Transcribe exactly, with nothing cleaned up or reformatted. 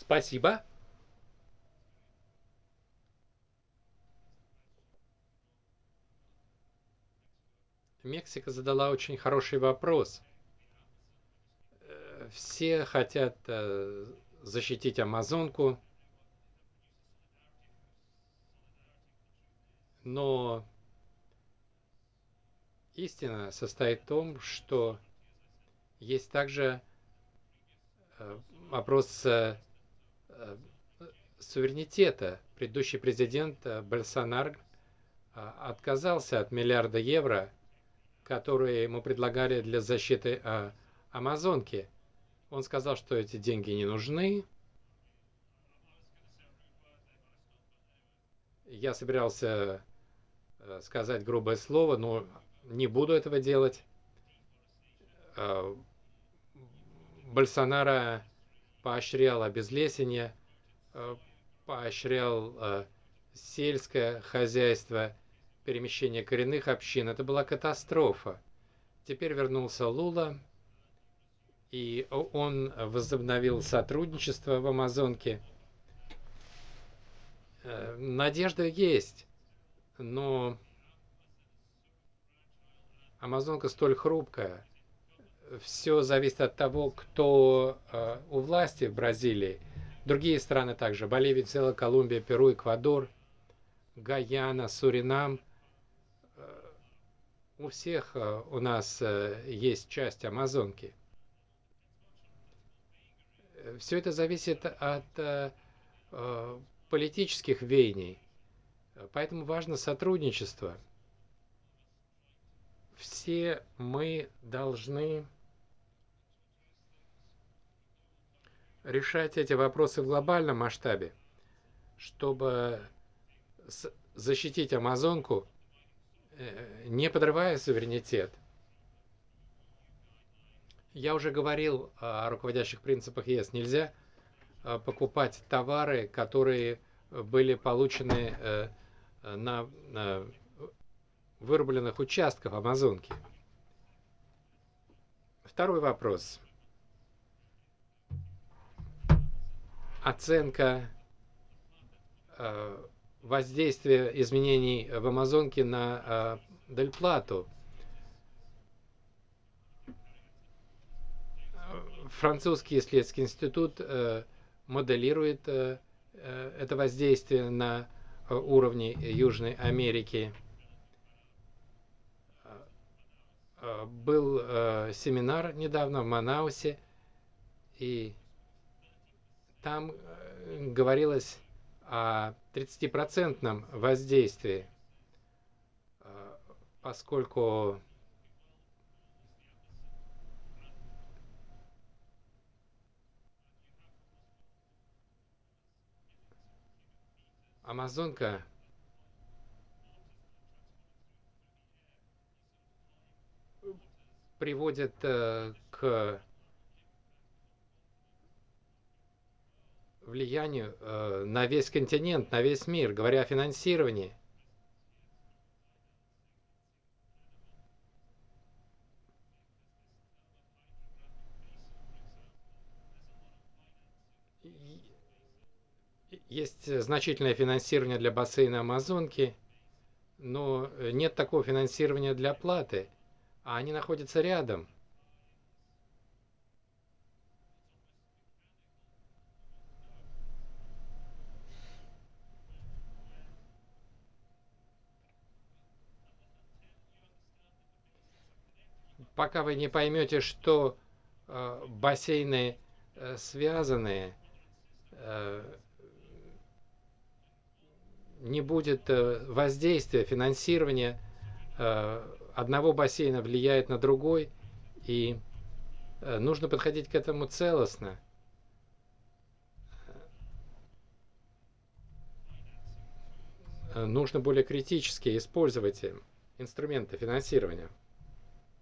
Спасибо. Мексика задала очень хороший вопрос. Э, Все хотят э, защитить Амазонку, но истина состоит в том, что есть также э, вопрос э, э, суверенитета. Предыдущий президент э, Болсонaro э, отказался от миллиарда евро, которые ему предлагали для защиты э, Амазонки. Он сказал, что эти деньги не нужны. Я собирался э, сказать грубое слово, но не буду этого делать. Э, Больсонaro поощрял обезлесение, э, поощрял э, сельское хозяйство, перемещение коренных общин. Это была катастрофа. Теперь вернулся Лула, и он возобновил сотрудничество в Амазонке. Э, Надежда есть, но Амазонка столь хрупкая. Все зависит от того, кто э, у власти в Бразилии. Другие страны также. Боливия, Венесуэла, Колумбия, Перу, Эквадор, Гаяна, Суринам. У всех э, у нас э, есть часть Амазонки. Все это зависит от э, э, политических веяний. Поэтому важно сотрудничество. Все мы должны решать эти вопросы в глобальном масштабе, чтобы защитить Амазонку, не подрывая суверенитет. Я уже говорил о руководящих принципах ЕС. Нельзя покупать товары, которые были получены на вырубленных участках Амазонки. Второй вопрос. Оценка воздействия изменений в Амазонке на Дель Плату. Французский исследовательский институт моделирует это воздействие на уровне Южной Америки. Был семинар недавно в Манаусе, и там говорилось о тридцатипроцентном воздействии, поскольку Амазонка приводит к влиянию на весь континент, на весь мир, говоря о финансировании. Есть значительное финансирование для бассейна Амазонки, но нет такого финансирования для Платы, а они находятся рядом. Пока вы не поймете, что э, бассейны э, связаны, э, не будет э, воздействия, финансирования. Э, одного бассейна влияет на другой, и э, нужно подходить к этому целостно. Нужно более критически использовать инструменты финансирования.